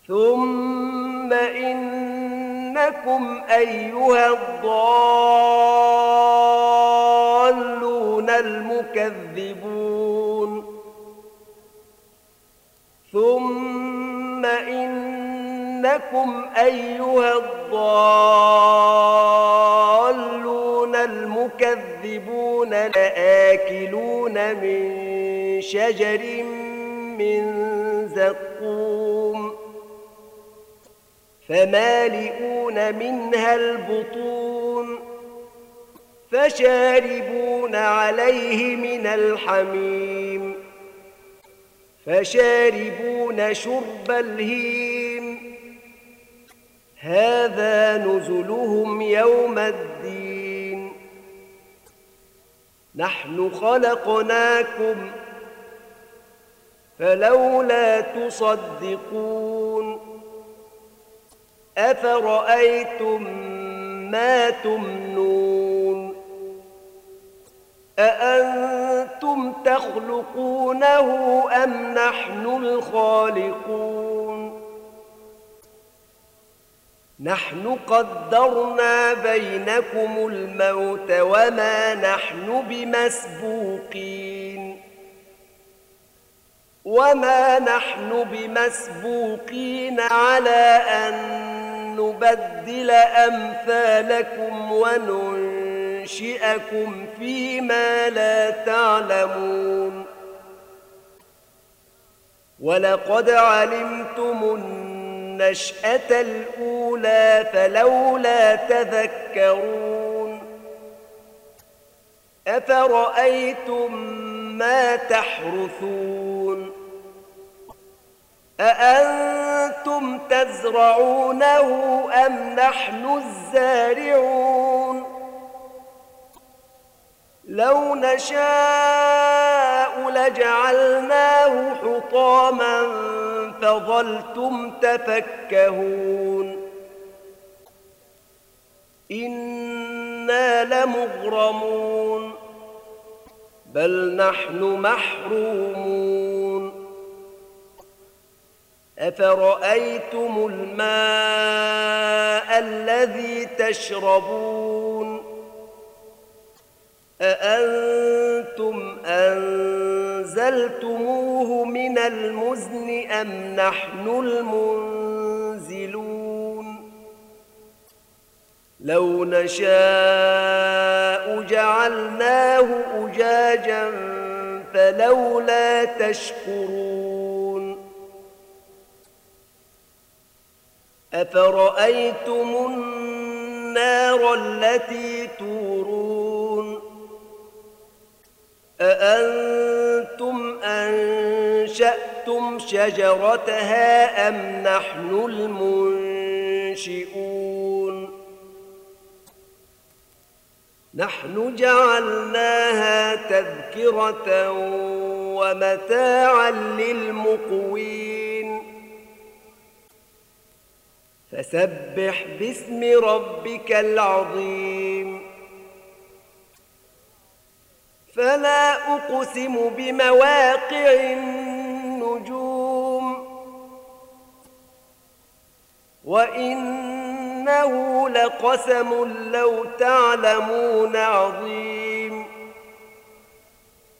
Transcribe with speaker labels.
Speaker 1: ثم إنكم أيها الضالون المكذبون ثم إنكم أيها الضالون المكذبون لآكلون من شجر من زقوم فمالئون منها البطون فشاربون عليه من الحميم فشاربون شرب الهيم هذا نزلهم يوم الدين نحن خلقناكم فلولا تصدقون أفرأيتم ما تمنون أأنتم تخلقونه أم نحن الخالقون نحن قدرنا بينكم الموت وما نحن بمسبوقين على أن نبدل أمثالكم وننشئكم فيما لا تعلمون ولقد علمتم النشأة الأولى فلولا تذكرون أفرأيتم ما تحرثون أأنتم تزرعونه أم نحن الزارعون لو نشاء لجعلناه حطاما فظلتم تفكهون إنا لمغرمون بل نحن محرومون أفرأيتم الماء الذي تشربون أأنتم أنزلتموه من المزن أم نحن المنزلون لو نشاء جعلناه أجاجا فلولا تشكرون أفرأيتم النار التي تورون أأنتم أنشأتم شجرتها أم نحن المنشئون نحن جعلناها تذكرة ومتاعا للمقوين فسبح باسم ربك العظيم فلا أقسم بمواقع النجوم وإنه لقسم لو تعلمون عظيم